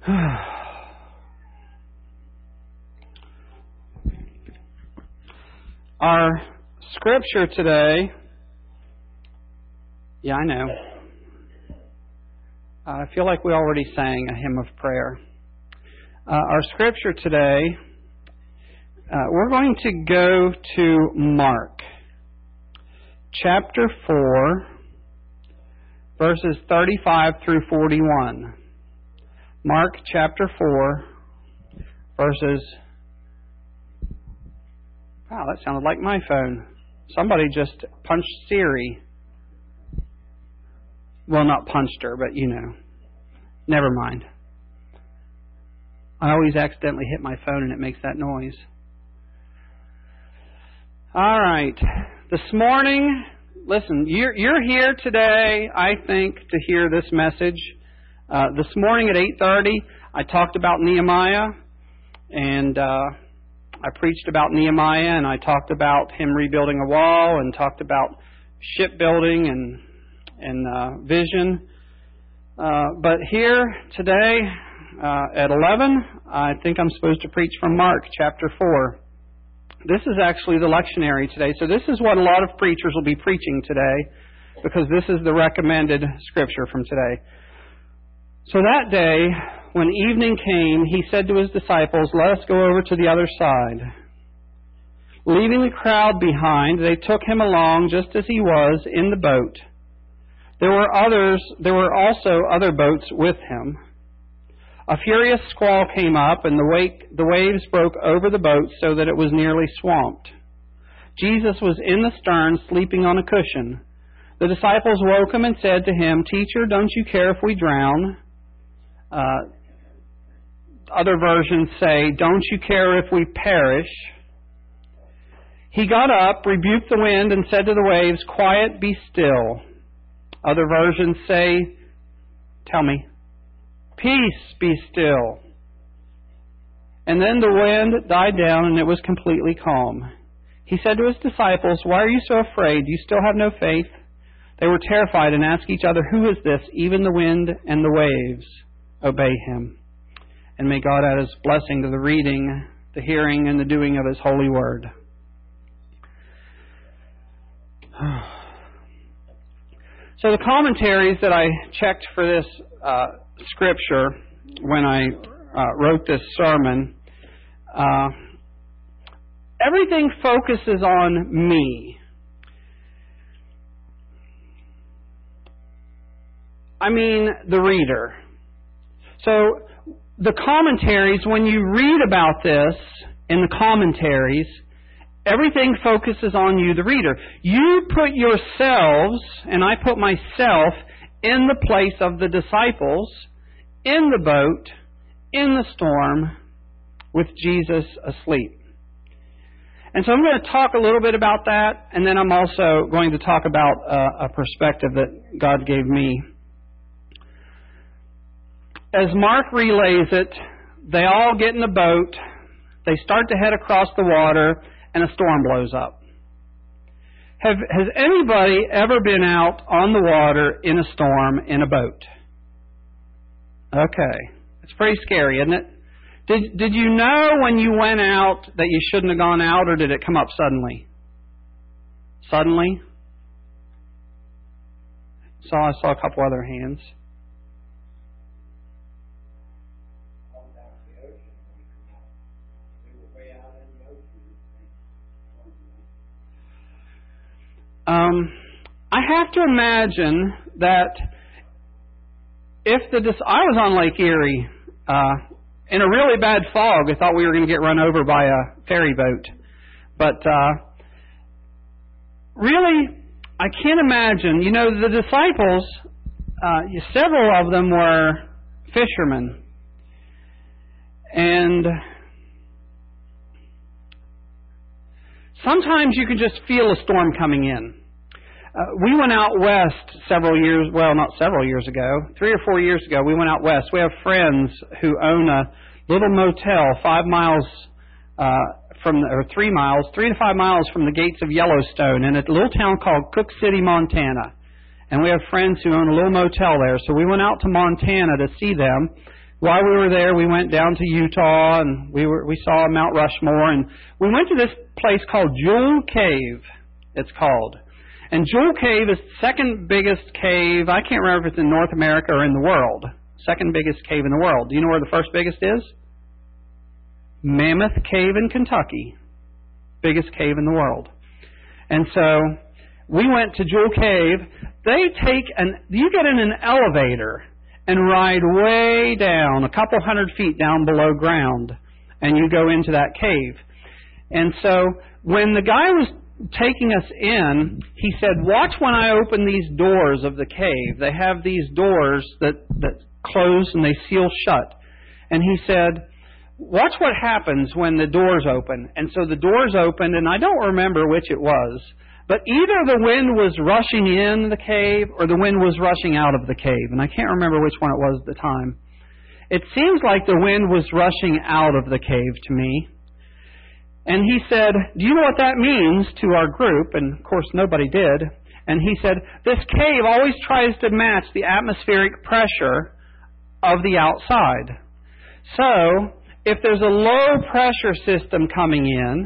Our scripture today, I know. I feel like we already sang a hymn of prayer. Our scripture today, we're going to go to Mark, chapter 4, verses 35 through 41. Mark chapter 4, verses... Wow, that sounded like my phone. Somebody just punched Siri. Well, not punched her, but you know. Never mind. I always accidentally hit my phone and it makes that noise. All right. This morning, listen, you're here today, I think, to hear this message. This morning at 8:30, I talked about Nehemiah, and I preached about Nehemiah, and I talked about him rebuilding a wall, and talked about shipbuilding and vision. But here today at 11, I think I'm supposed to preach from Mark chapter 4. This is actually the lectionary today, so this is what a lot of preachers will be preaching today, because this is the recommended scripture from today. So that day, when evening came, he said to his disciples, "Let us go over to the other side." Leaving the crowd behind, they took him along just as he was in the boat. There were also other boats with him. A furious squall came up, and the waves broke over the boat so that it was nearly swamped. Jesus was in the stern, sleeping on a cushion. The disciples woke him and said to him, "Teacher, don't you care if we drown?" Other versions say, "Don't you care if we perish?" He got up, rebuked the wind, and said to the waves, "Quiet, be still." Other versions say, tell me, "Peace, be still." And then the wind died down and it was completely calm. He said to his disciples, "Why are you so afraid? Do you still have no faith?" They were terrified and asked each other, "Who is this? Even the wind and the waves obey him." And may God add His blessing to the reading, the hearing, and the doing of His holy word. So the commentaries that I checked for this scripture when I wrote this sermon, everything focuses on me. I mean, the reader. So the commentaries, when you read about this in the commentaries, everything focuses on you, the reader. You put yourselves, and I put myself, in the place of the disciples, in the boat, in the storm, with Jesus asleep. And so I'm going to talk a little bit about that, and then I'm also going to talk about a perspective that God gave me. As Mark relays it, they all get in the boat, they start to head across the water, and a storm blows up. Has anybody ever been out on the water in a storm in a boat? Okay. It's pretty scary, isn't it? Did you know when you went out that you shouldn't have gone out, or did it come up suddenly? Suddenly? I saw a couple other hands. I have to imagine that if I was on Lake Erie in a really bad fog, I thought we were going to get run over by a ferry boat. But really, I can't imagine. You know, the disciples, several of them were fishermen. And sometimes you can just feel a storm coming in. We went out west not several years ago, 3 or 4 years ago, we went out west. We have friends who own a little motel 3 to 5 miles from the gates of Yellowstone in a little town called Cook City, Montana. And we have friends who own a little motel there. So we went out to Montana to see them. while we were there, we went down to Utah, and we saw Mount Rushmore, and we went to this place called Jewel Cave, it's called. And Jewel Cave is the second biggest cave. I can't remember if it's in North America or in the world. Second biggest cave in the world. Do you know where the first biggest is? Mammoth Cave in Kentucky. Biggest cave in the world. And so we went to Jewel Cave. You get in an elevator and ride way down, a couple hundred feet down below ground, and you go into that cave. And so when the guy was taking us in, he said, watch when I open these doors of the cave. They have these doors that close and they seal shut. And he said, watch what happens when the doors open. And so the doors opened, and I don't remember which it was, but either the wind was rushing in the cave or the wind was rushing out of the cave. And I can't remember which one it was at the time. It seems like the wind was rushing out of the cave to me. And he said, do you know what that means to our group? And of course nobody did. And he said, this cave always tries to match the atmospheric pressure of the outside. So, if there's a low pressure system coming in,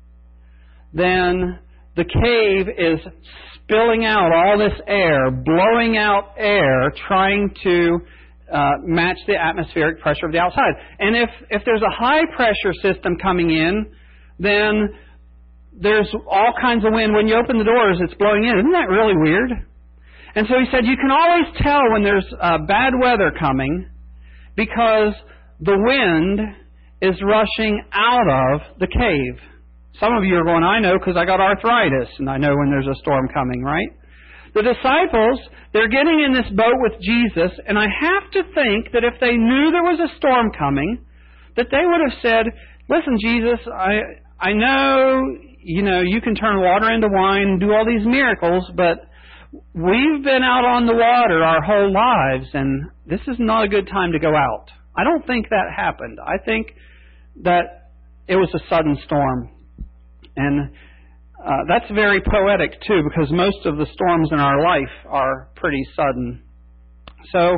then the cave is spilling out all this air, blowing out air, trying to match the atmospheric pressure of the outside. And if there's a high pressure system coming in, then there's all kinds of wind. When you open the doors, it's blowing in. Isn't that really weird? And so he said, you can always tell when there's bad weather coming because the wind is rushing out of the cave. Some of you are going, I know because I got arthritis, and I know when there's a storm coming, right? The disciples, they're getting in this boat with Jesus, and I have to think that if they knew there was a storm coming, that they would have said, listen, Jesus, I know, you can turn water into wine and do all these miracles, but we've been out on the water our whole lives, and this is not a good time to go out. I don't think that happened. I think that it was a sudden storm. And that's very poetic, too, because most of the storms in our life are pretty sudden. So,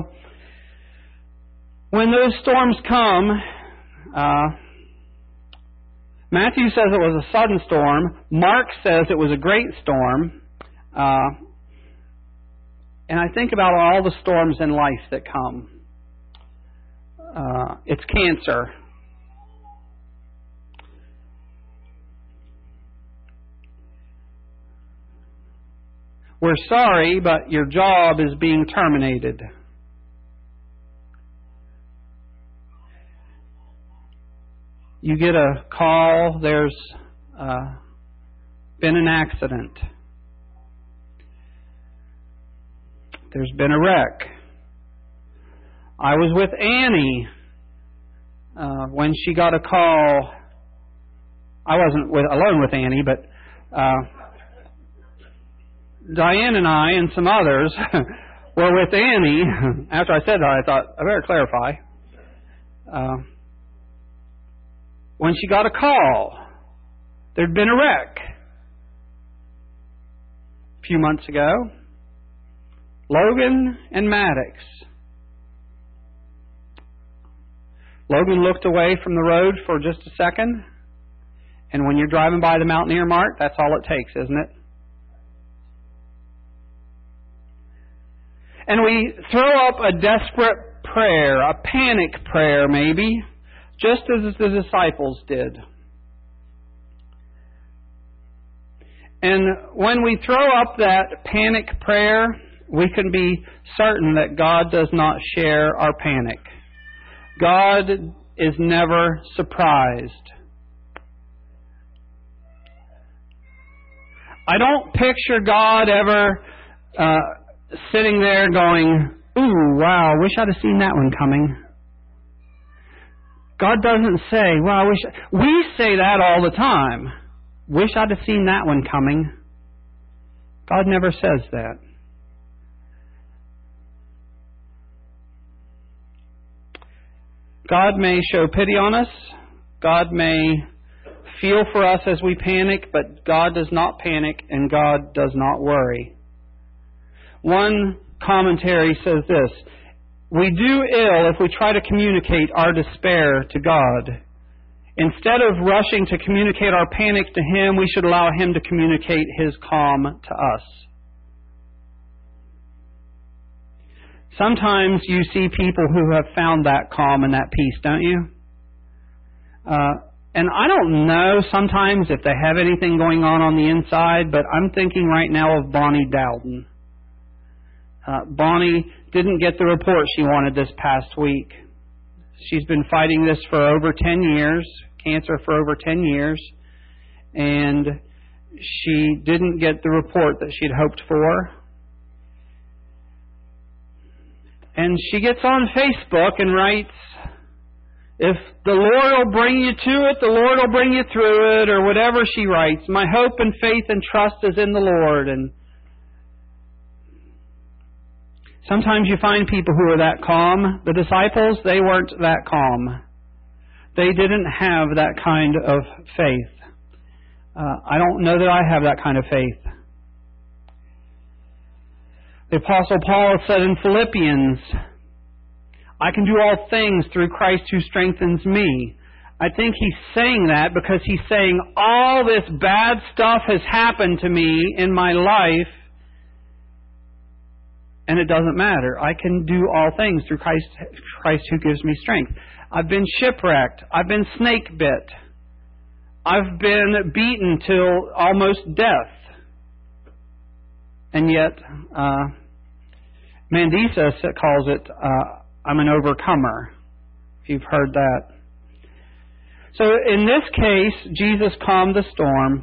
when those storms come, Matthew says it was a sudden storm. Mark says it was a great storm. And I think about all the storms in life that come. It's cancer. We're sorry, but your job is being terminated. You get a call, there's been an accident. There's been a wreck. I was with Annie when she got a call. I wasn't alone with Annie, but Diane and I and some others were with Annie. After I said that, I thought, I better clarify. When she got a call, there'd been a wreck a few months ago. Logan and Maddox. Logan looked away from the road for just a second, and when you're driving by the Mountaineer Mart, that's all it takes, isn't it? And we throw up a desperate prayer, a panic prayer maybe, just as the disciples did. And when we throw up that panic prayer, we can be certain that God does not share our panic. God is never surprised. I don't picture God ever sitting there going, ooh, wow, wish I'd have seen that one coming. God doesn't say, well, we say that all the time. Wish I'd have seen that one coming. God never says that. God may show pity on us. God may feel for us as we panic, but God does not panic and God does not worry. One commentary says this: We do ill if we try to communicate our despair to God. Instead of rushing to communicate our panic to Him, we should allow Him to communicate His calm to us. Sometimes you see people who have found that calm and that peace, don't you? And I don't know sometimes if they have anything going on the inside, but I'm thinking right now of Bonnie Dowden. Bonnie didn't get the report she wanted this past week. She's been fighting this for over 10 years, cancer for over 10 years, and she didn't get the report that she'd hoped for. And she gets on Facebook and writes, "If the Lord will bring you to it, the Lord will bring you through it," or whatever she writes. "My hope and faith and trust is in the Lord." And sometimes you find people who are that calm. The disciples, they weren't that calm. They didn't have that kind of faith. I don't know that I have that kind of faith. The Apostle Paul said in Philippians, "I can do all things through Christ who strengthens me." I think he's saying that because he's saying all this bad stuff has happened to me in my life, and it doesn't matter. I can do all things through Christ who gives me strength. I've been shipwrecked. I've been snake bit. I've been beaten till almost death. And yet, Mandisa calls it, I'm an overcomer, if you've heard that. So in this case, Jesus calmed the storm.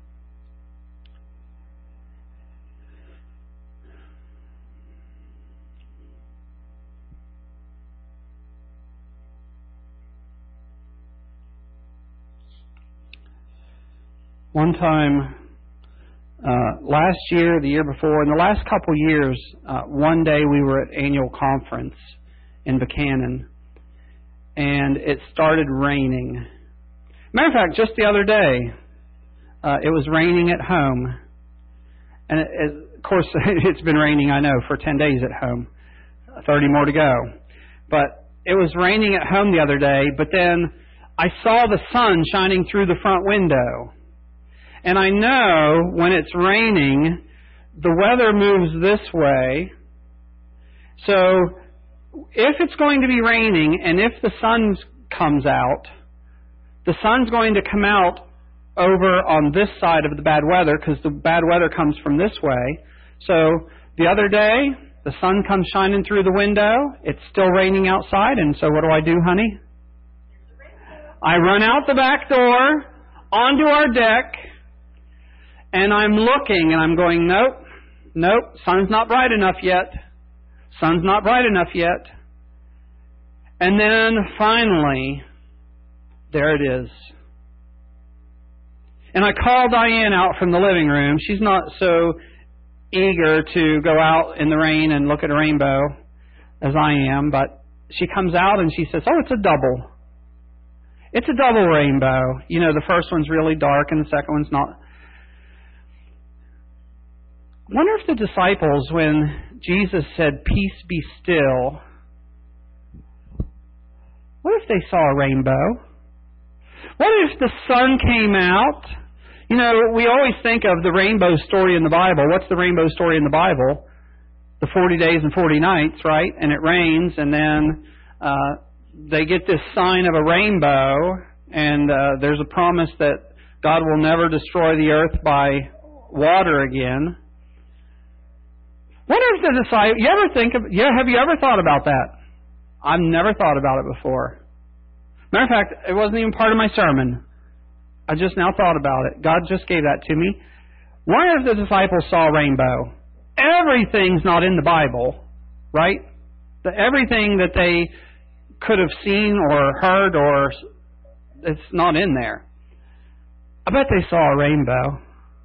One time, last year, the year before, in the last couple years, one day we were at annual conference in Buchanan, and it started raining. Matter of fact, just the other day, it was raining at home. And of course, it's been raining, I know, for 10 days at home. 30 more to go. But it was raining at home the other day, but then I saw the sun shining through the front window. And I know when it's raining, the weather moves this way. So if it's going to be raining and if the sun comes out, the sun's going to come out over on this side of the bad weather because the bad weather comes from this way. So the other day, the sun comes shining through the window. It's still raining outside. And so what do, honey? I run out the back door onto our deck. And I'm looking and I'm going, nope, sun's not bright enough yet. Sun's not bright enough yet. And then finally, there it is. And I call Diane out from the living room. She's not so eager to go out in the rain and look at a rainbow as I am, but she comes out and she says, "Oh, it's a double. It's a double rainbow. You know, the first one's really dark and the second one's not." I wonder if the disciples, when Jesus said, "Peace be still," what if they saw a rainbow? What if the sun came out? You know, we always think of the rainbow story in the Bible. What's the rainbow story in the Bible? The 40 days and 40 nights, right? And it rains, and then they get this sign of a rainbow, and there's a promise that God will never destroy the earth by water again. What if the disciples, have you ever thought about that? I've never thought about it before. Matter of fact, it wasn't even part of my sermon. I just now thought about it. God just gave that to me. What if the disciples saw a rainbow? Everything's not in the Bible, right? Everything that they could have seen or heard, or it's not in there. I bet they saw a rainbow.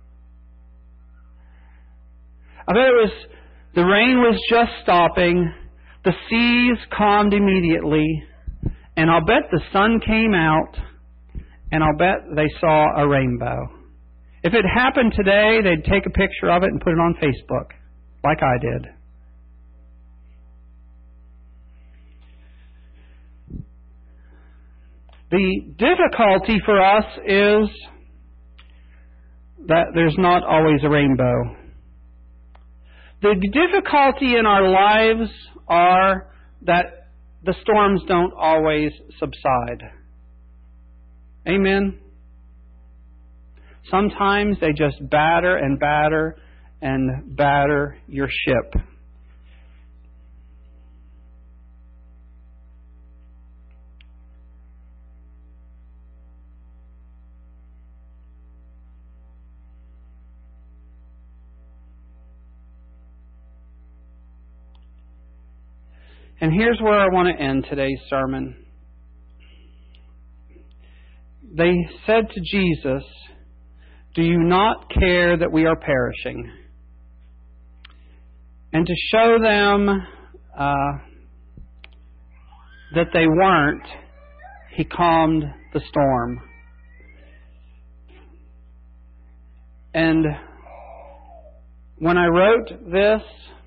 I bet the rain was just stopping, the seas calmed immediately, and I'll bet the sun came out, and I'll bet they saw a rainbow. If it happened today, they'd take a picture of it and put it on Facebook, like I did. The difficulty for us is that there's not always a rainbow. The difficulty in our lives are that the storms don't always subside. Amen? Sometimes they just batter and batter and batter your ship. And here's where I want to end today's sermon. They said to Jesus, "Do you not care that we are perishing?" And to show them that they weren't, He calmed the storm. And when I wrote this,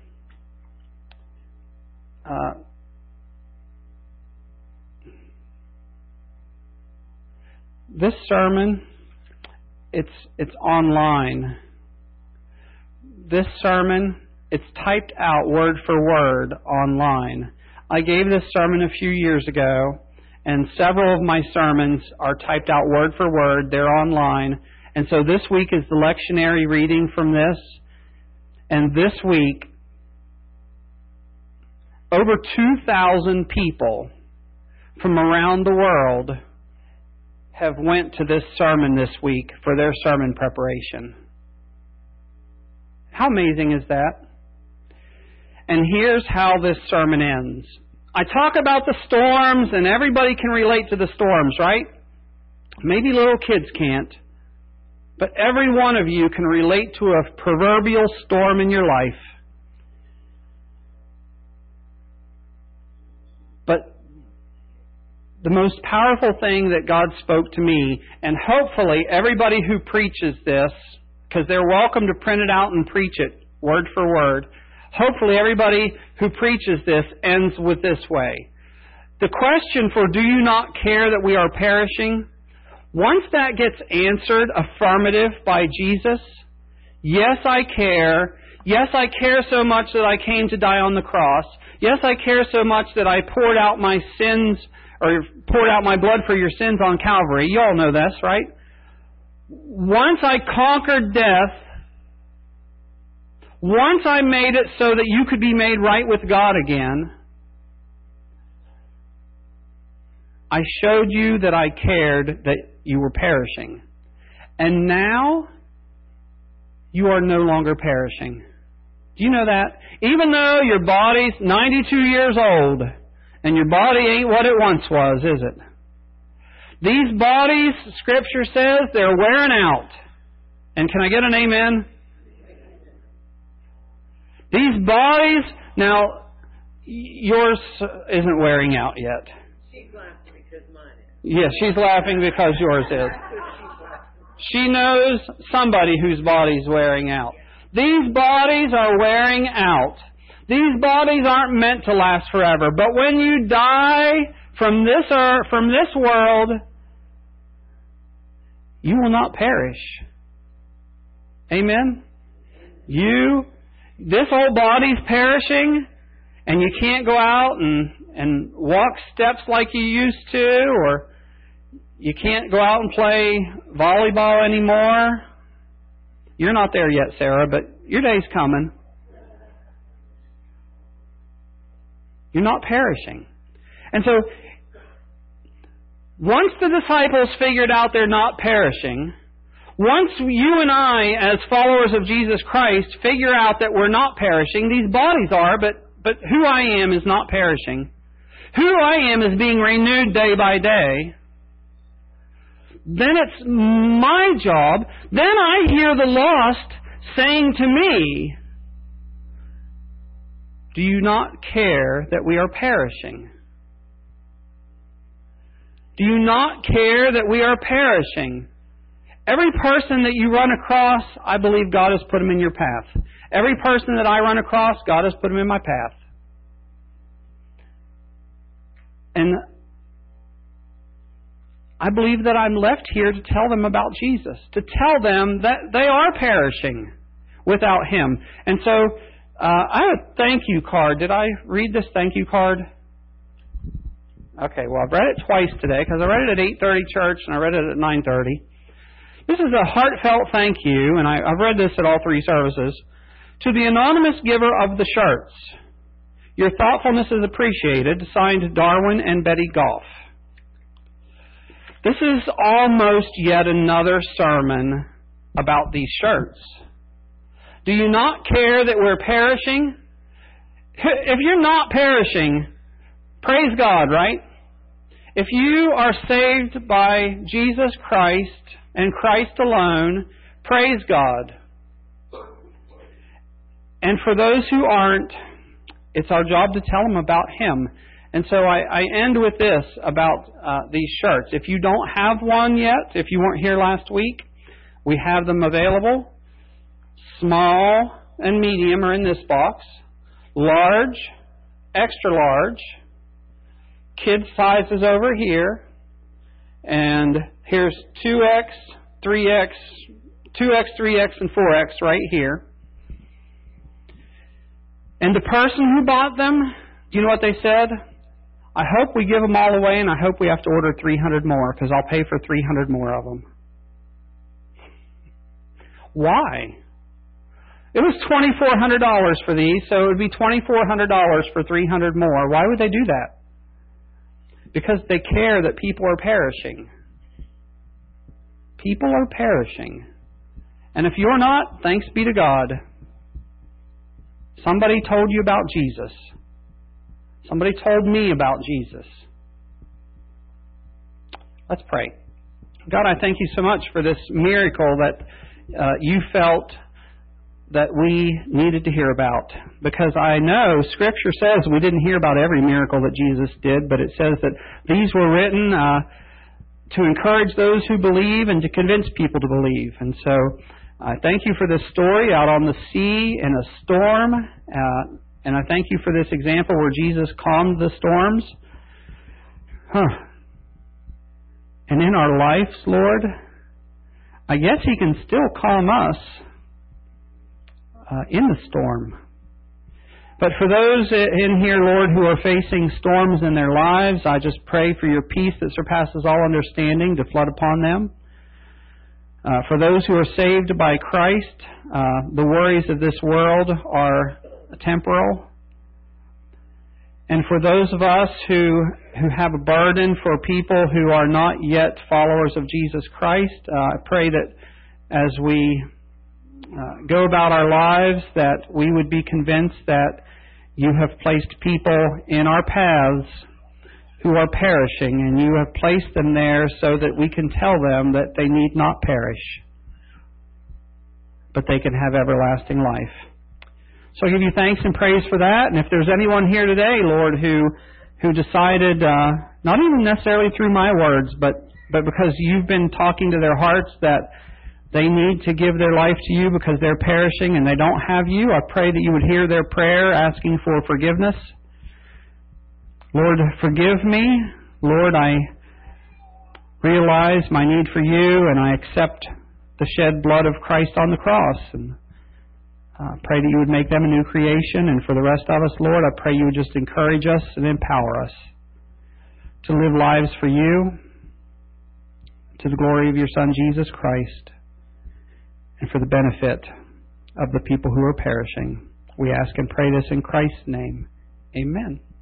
this sermon, it's online. This sermon, it's typed out word for word online. I gave this sermon a few years ago, and several of my sermons are typed out word for word. They're online. And so this week is the lectionary reading from this. And this week, over 2,000 people from around the world have went to this sermon this week for their sermon preparation. How amazing is that? And here's how this sermon ends. I talk about the storms, and everybody can relate to the storms, right? Maybe little kids can't. But every one of you can relate to a proverbial storm in your life. But the most powerful thing that God spoke to me, and hopefully everybody who preaches this, because they're welcome to print it out and preach it word for word, hopefully everybody who preaches this ends with this way. The question for "do you not care that we are perishing?" Once that gets answered affirmative by Jesus, yes, I care. Yes, I care so much that I came to die on the cross. Yes, I care so much that I poured out my sins, or poured out my blood for your sins on Calvary. You all know this, right? Once I conquered death, once I made it so that you could be made right with God again, I showed you that I cared that you were perishing. And now, you are no longer perishing. Do you know that? Even though your body's 92 years old, and your body ain't what it once was, is it? These bodies, Scripture says, they're wearing out. And can I get an amen? These bodies, now, yours isn't wearing out yet. She's laughing because mine is. Yes, she's laughing because yours is. She knows somebody whose body's wearing out. These bodies are wearing out. These bodies aren't meant to last forever. But when you die from this earth, from this world, you will not perish. Amen? This old body's perishing, and you can't go out and walk steps like you used to, or you can't go out and play volleyball anymore. You're not there yet, Sarah, but your day's coming. You're not perishing. And so, once the disciples figured out they're not perishing, once you and I, as followers of Jesus Christ, figure out that we're not perishing, these bodies are, but who I am is not perishing. Who I am is being renewed day by day. Then it's my job. Then I hear the lost saying to me, "Do you not care that we are perishing? Do you not care that we are perishing?" Every person that you run across, I believe God has put them in your path. Every person that I run across, God has put them in my path. And I believe that I'm left here to tell them about Jesus, to tell them that they are perishing without Him. And so I have a thank you card. Did I read this thank you card? Okay, well, I've read it twice today because I read it at 8:30 church and I read it at 9:30. This is a heartfelt thank you, and I've read this at all three services. To the anonymous giver of the shirts, your thoughtfulness is appreciated. Signed, Darwin and Betty Goff. This is almost yet another sermon about these shirts. Do you not care that we're perishing? If you're not perishing, praise God, right? If you are saved by Jesus Christ and Christ alone, praise God. And for those who aren't, it's our job to tell them about Him. And so I end with this about these shirts. If you don't have one yet, if you weren't here last week, we have them available. Small and medium are in this box. Large, extra large. Kids size is over here. And here's 2X, 3X, 2X, 3X, and 4X right here. And the person who bought them, do you know what they said? I hope we give them all away, and I hope we have to order 300 more, because I'll pay for 300 more of them. Why? It was $2,400 for these, so it would be $2,400 for 300 more. Why would they do that? Because they care that people are perishing. People are perishing. And if you're not, thanks be to God. Somebody told you about Jesus. Somebody told me about Jesus. Let's pray. God, I thank you so much for this miracle that you felt that we needed to hear about. Because I know Scripture says we didn't hear about every miracle that Jesus did, but it says that these were written to encourage those who believe and to convince people to believe. And so I thank you for this story out on the sea in a storm. And I thank you for this example where Jesus calmed the storms. And in our lives, Lord, I guess He can still calm us in the storm. But for those in here, Lord, who are facing storms in their lives, I just pray for your peace that surpasses all understanding to flood upon them. For those who are saved by Christ, the worries of this world are temporal. And for those of us who have a burden for people who are not yet followers of Jesus Christ, I pray that as we go about our lives, that we would be convinced that you have placed people in our paths who are perishing, and you have placed them there so that we can tell them that they need not perish, but they can have everlasting life. So I give you thanks and praise for that. And if there's anyone here today, Lord, who decided, not even necessarily through my words, but because you've been talking to their hearts that they need to give their life to you because they're perishing and they don't have you, I pray that you would hear their prayer asking for forgiveness. Lord, forgive me. Lord, I realize my need for you, and I accept the shed blood of Christ on the cross. And pray that you would make them a new creation. And for the rest of us, Lord, I pray you would just encourage us and empower us to live lives for you, to the glory of your Son, Jesus Christ, and for the benefit of the people who are perishing. We ask and pray this in Christ's name. Amen.